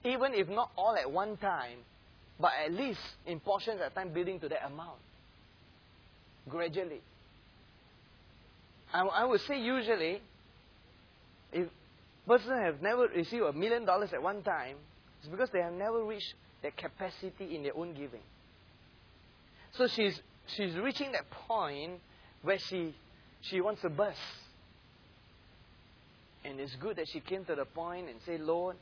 Even if not all at one time, but at least in portions at a time, building to that amount. Gradually. I would say usually, if a person has never received $1 million at one time, it's because they have never reached that capacity in their own giving. So she's reaching that point where she wants to burst. And it's good that she came to the point and said, Lord,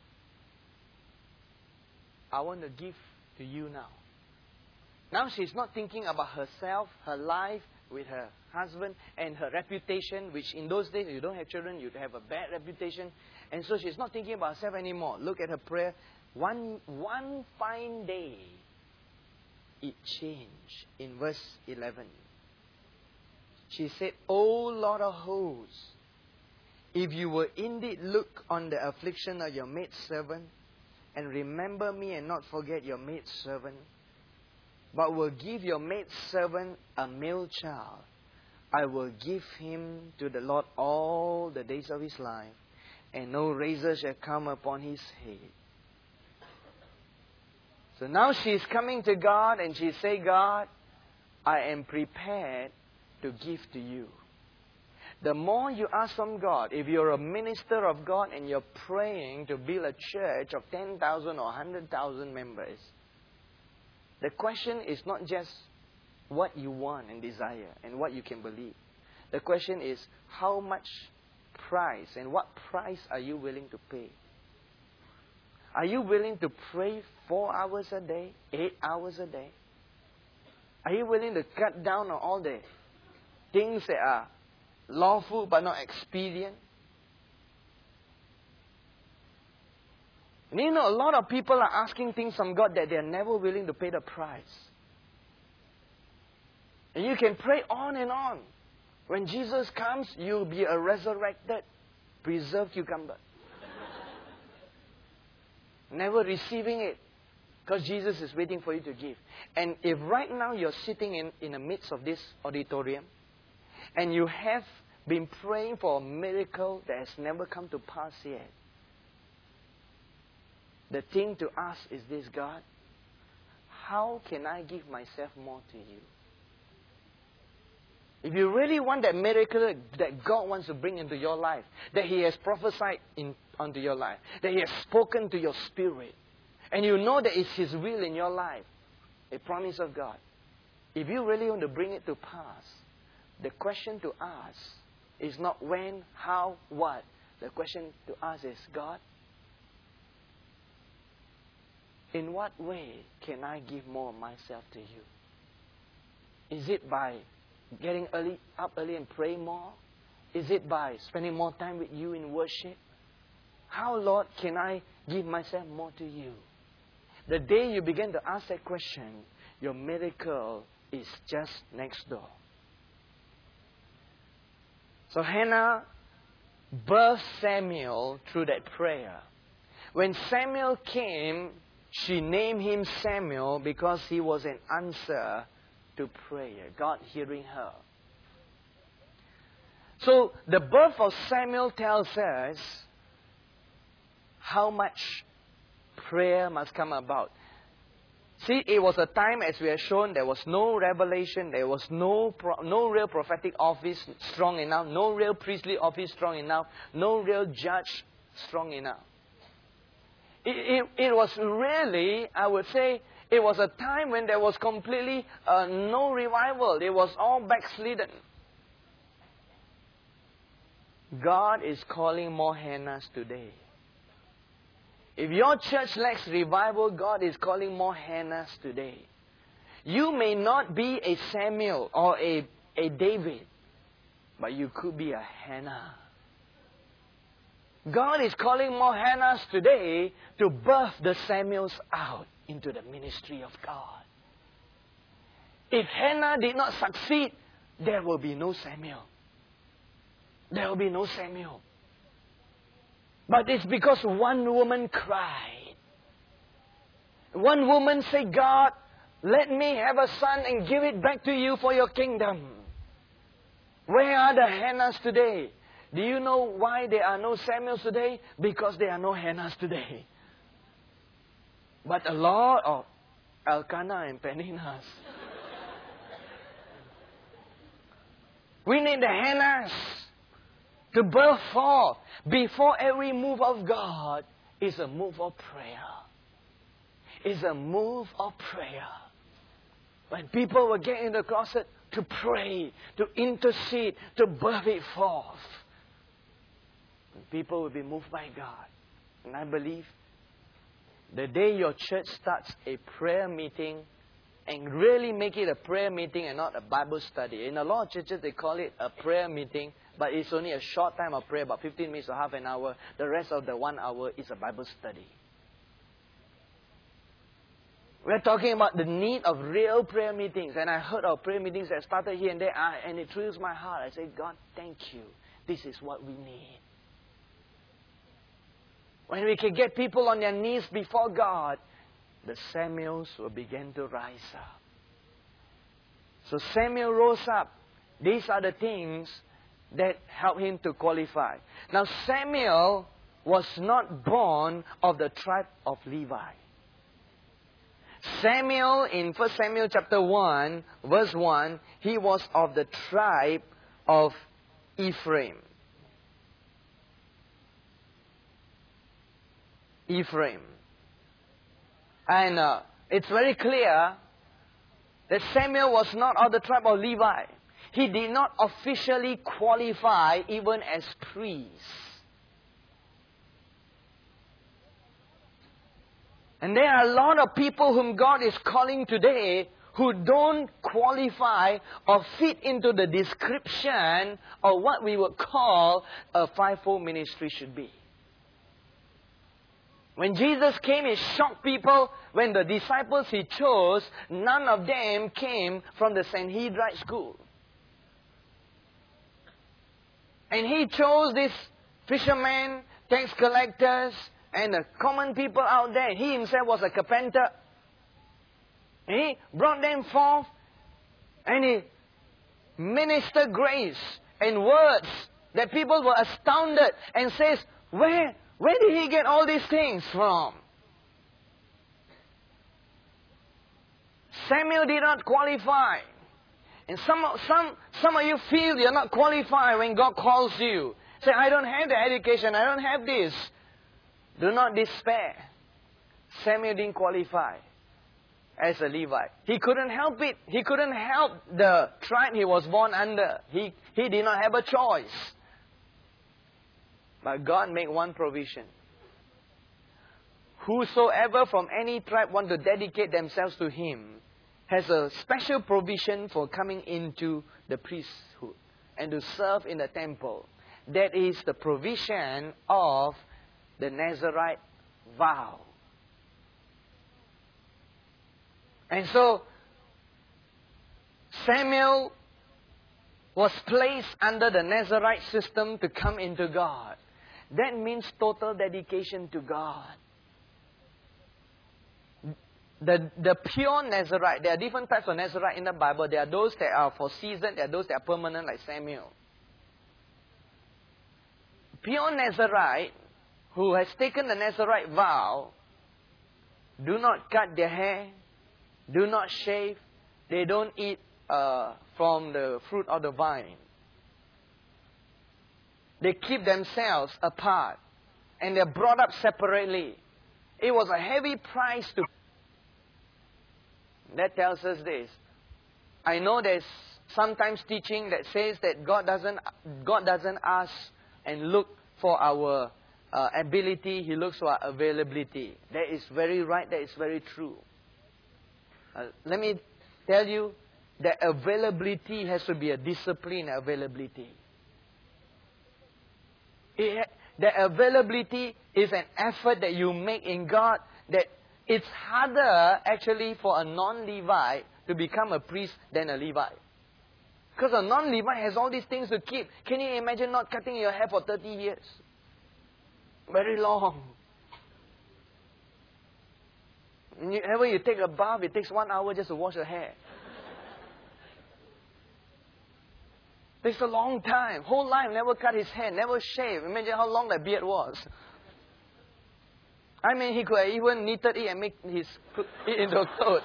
I want to give to you now. Now she's not thinking about herself, her life with her husband, and her reputation, which in those days, if you don't have children, you'd have a bad reputation. And so she's not thinking about herself anymore. Look at her prayer. One fine day, it changed. In verse 11. She said, O Lord of hosts, if you will indeed look on the affliction of your maidservant, and remember me and not forget your maidservant, but will give your maidservant a male child, I will give him to the Lord all the days of his life, and no razor shall come upon his head. So now she's coming to God and she say, God, I am prepared to give to you. The more you ask from God, if you're a minister of God and you're praying to build a church of 10,000 or 100,000 members, the question is not just what you want and desire and what you can believe. The question is how much price and what price are you willing to pay? Are you willing to pray 4 hours a day, 8 hours a day? Are you willing to cut down on all the things that are lawful but not expedient? And you know, a lot of people are asking things from God that they are never willing to pay the price. And you can pray on and on. When Jesus comes, you'll be a resurrected, preserved cucumber. Never receiving it. Because Jesus is waiting for you to give. And if right now you're sitting in the midst of this auditorium, and you have been praying for a miracle that has never come to pass yet, the thing to ask is this: God, how can I give myself more to you? If you really want that miracle that God wants to bring into your life, that He has prophesied onto your life, that He has spoken to your spirit, and you know that it's His will in your life, a promise of God, if you really want to bring it to pass, the question to ask is not when, how, what. The question to ask is, God, in what way can I give more of myself to you? Is it by getting up early and praying more? Is it by spending more time with you in worship? How, Lord, can I give myself more to you? The day you begin to ask that question, your miracle is just next door. So Hannah birthed Samuel through that prayer. When Samuel came, she named him Samuel because he was an answer to prayer, God hearing her. So the birth of Samuel tells us how much prayer must come about. See, it was a time, as we have shown, there was no revelation, there was no real prophetic office strong enough, no real priestly office strong enough, no real judge strong enough. It was really, I would say, it was a time when there was completely no revival. It was all backslidden. God is calling more Hannahs today. If your church lacks revival, God is calling more Hannahs today. You may not be a Samuel or a David, but you could be a Hannah. God is calling more Hannahs today to birth the Samuels out into the ministry of God. If Hannah did not succeed, there will be no Samuel. There will be no Samuel. But it's because one woman cried. One woman said, God, let me have a son and give it back to you for your kingdom. Where are the Hannahs today? Do you know why there are no Samuels today? Because there are no Hannahs today. But a lot of Elkanah and Peninnahs. We need the Hannahs to birth forth. Before every move of God is a move of prayer. Is a move of prayer. When people will get in the closet to pray, to intercede, to birth it forth, people will be moved by God. And I believe the day your church starts a prayer meeting and really make it a prayer meeting and not a Bible study. In a lot of churches, they call it a prayer meeting, but it's only a short time of prayer, about 15 minutes or half an hour. The rest of the 1 hour is a Bible study. We're talking about the need of real prayer meetings. And I heard of prayer meetings that started here and there, and it thrills my heart. I say, God, thank you. This is what we need. When we can get people on their knees before God, the Samuels will begin to rise up. So Samuel rose up. These are the things that helped him to qualify. Now Samuel was not born of the tribe of Levi. Samuel, in 1 Samuel chapter 1, verse 1, he was of the tribe of Ephraim. Ephraim. And it's very clear that Samuel was not of the tribe of Levi. He did not officially qualify even as priest. And there are a lot of people whom God is calling today who don't qualify or fit into the description of what we would call a fivefold ministry should be. When Jesus came, He shocked people. When the disciples He chose, none of them came from the Sanhedrin school. And He chose these fishermen, tax collectors, and the common people out there. He Himself was a carpenter. And He brought them forth, and He ministered grace and words that people were astounded and says, Where did He get all these things from? Samuel did not qualify. And some of you feel you're not qualified when God calls you. Say, I don't have the education, I don't have this. Do not despair. Samuel didn't qualify as a Levite. He couldn't help it. He couldn't help the tribe he was born under. He did not have a choice. But God made one provision. Whosoever from any tribe want to dedicate themselves to Him has a special provision for coming into the priesthood and to serve in the temple. That is the provision of the Nazirite vow. And so, Samuel was placed under the Nazirite system to come into God. That means total dedication to God. The pure Nazirite, there are different types of Nazirite in the Bible. There are those that are for season, there are those that are permanent like Samuel. Pure Nazirite, who has taken the Nazirite vow, do not cut their hair, do not shave, they don't eat from the fruit of the vine. They keep themselves apart, and they're brought up separately. It was a heavy price to pay. That tells us this. I know there's sometimes teaching that says that God doesn't ask and look for our ability, He looks for our availability. That is very right, that is very true. Let me tell you that availability has to be a disciplined availability. The availability is an effort that you make in God, that it's harder actually for a non-Levite to become a priest than a Levite. Because a non-Levite has all these things to keep. Can you imagine not cutting your hair for 30 years? Very long. Whenever you take a bath, it takes 1 hour just to wash your hair. Takes a long time. Whole life never cut his hair, never shave. Imagine how long that beard was. I mean, he could have even knitted it and make it into clothes.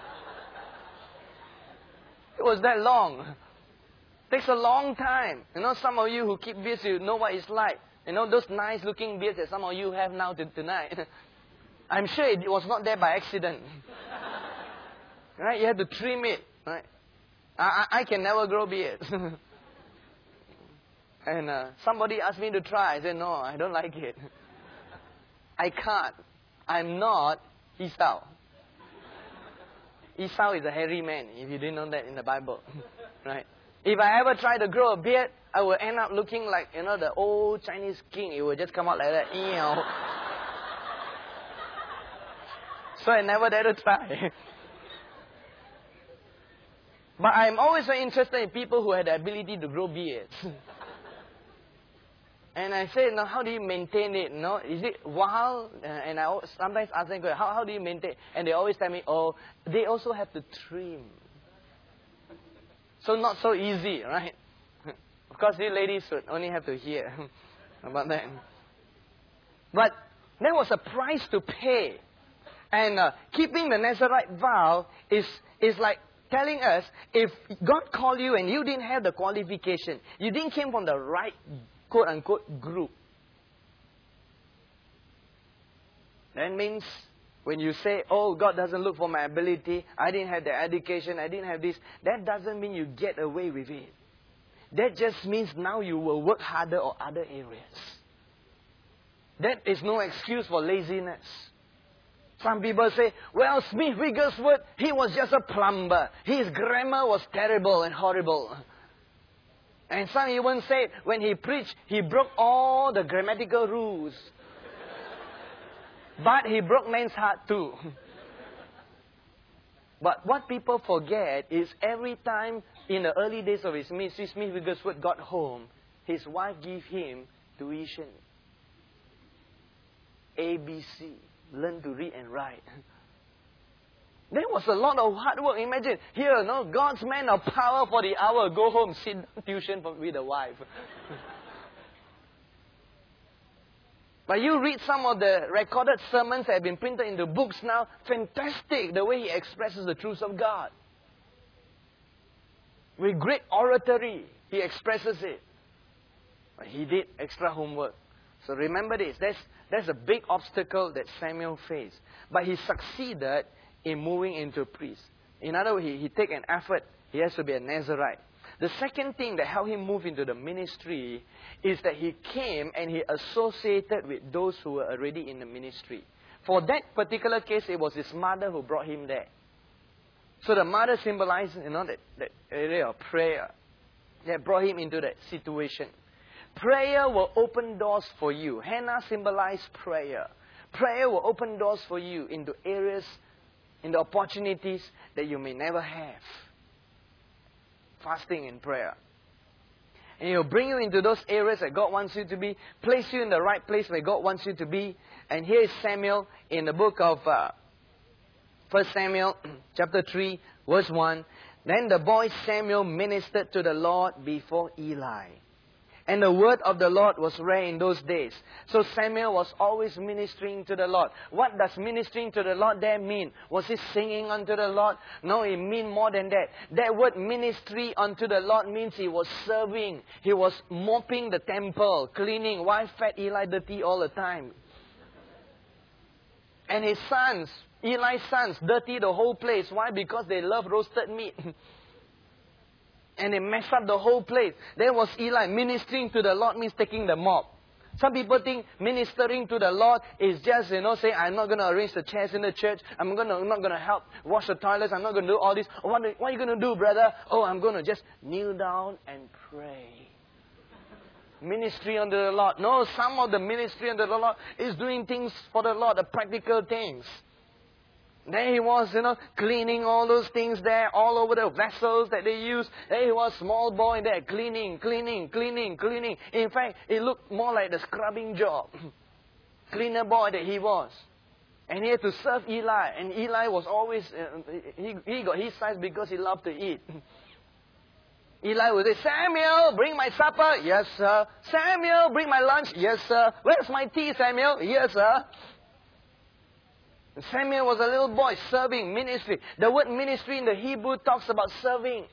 It was that long. Takes a long time. You know, some of you who keep beards, you know what it's like. You know, those nice looking beards that some of you have now tonight. I'm sure it was not there by accident. Right? You have to trim it. Right? I can never grow beards. And somebody asked me to try. I said, no, I don't like it. I can't. I'm not Esau. Esau is a hairy man, if you didn't know that in the Bible. Right? If I ever try to grow a beard, I will end up looking like, you know, the old Chinese king. It will just come out like that. So I never dare to try. But I'm always very interested in people who had the ability to grow beards. And I said, now how do you maintain it? No, is it wild? And I sometimes ask them, how do you maintain? And they always tell me, oh, they also have to trim. So not so easy, right? Of course, you ladies would only have to hear about that. But there was a price to pay. And keeping the Nazarite vow is like telling us, if God called you and you didn't have the qualification, you didn't come from the right quote-unquote group. That means when you say, oh, God doesn't look for my ability, I didn't have the education, I didn't have this, that doesn't mean you get away with it. That just means now you will work harder or other areas. That is no excuse for laziness. Some people say, well, Smith Wigglesworth, he was just a plumber. His grammar was terrible and horrible. And some even say, when he preached, he broke all the grammatical rules. But he broke man's heart too. But what people forget is every time in the early days of his ministry, Smith Wigglesworth got home, his wife gave him tuition. ABC. Learn to read and write. There was a lot of hard work. Imagine, here, no, God's man of power for the hour, go home, sit down, tuition with the wife. But you read some of the recorded sermons that have been printed into books now, fantastic the way he expresses the truths of God. With great oratory, he expresses it. But he did extra homework. So remember this, there's a big obstacle that Samuel faced. But he succeeded in moving into a priest. In other words, he take an effort. He has to be a Nazirite. The second thing that helped him move into the ministry is that he came and he associated with those who were already in the ministry. For that particular case, it was his mother who brought him there. So the mother symbolized, that area of prayer that brought him into that situation. Prayer will open doors for you. Hannah symbolized prayer. Prayer will open doors for you into areas, into opportunities that you may never have. Fasting and prayer. And He'll bring you into those areas that God wants you to be. Place you in the right place where God wants you to be. And here is Samuel in the book of 1 Samuel chapter 3 verse 1. Then the boy Samuel ministered to the Lord before Eli. And the word of the Lord was rare in those days. So Samuel was always ministering to the Lord. What does ministering to the Lord there mean? Was he singing unto the Lord? No, it means more than that. That word ministry unto the Lord means he was serving. He was mopping the temple, cleaning. Why fed Eli dirty all the time? And his sons, Eli's sons, dirty the whole place. Why? Because they love roasted meat. And they mess up the whole place. There was Eli. Ministering to the Lord means taking the mop. Some people think ministering to the Lord is just, say, I'm not going to arrange the chairs in the church. I'm not going to help wash the toilets. I'm not going to do all this. What are you going to do, brother? Oh, I'm going to just kneel down and pray. Ministry unto the Lord. No, some of the ministry unto the Lord is doing things for the Lord, the practical things. There he was, cleaning all those things there, all over the vessels that they use. There he was, small boy there, cleaning. In fact, it looked more like the scrubbing job. Cleaner boy that he was. And he had to serve Eli. And Eli was always, he got his size because he loved to eat. Eli would say, Samuel, bring my supper. Yes, sir. Samuel, bring my lunch. Yes, sir. Where's my tea, Samuel? Yes, sir. Samuel was a little boy serving, ministry. The word ministry in the Hebrew talks about serving.